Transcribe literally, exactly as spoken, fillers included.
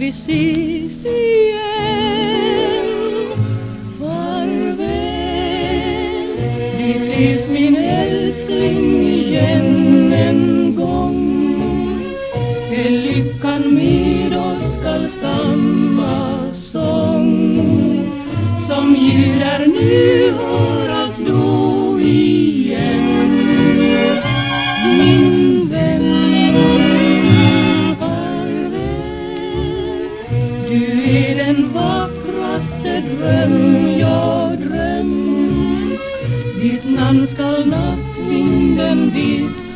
vi ses igen. Farväl, vi ses min älskling igen en gång. Är lyckan med oss skall samma sång som ljuder nu höras då igen. Min vän, du är den vackraste dröm jag drömt. Ditt namn skall nattvinden viska.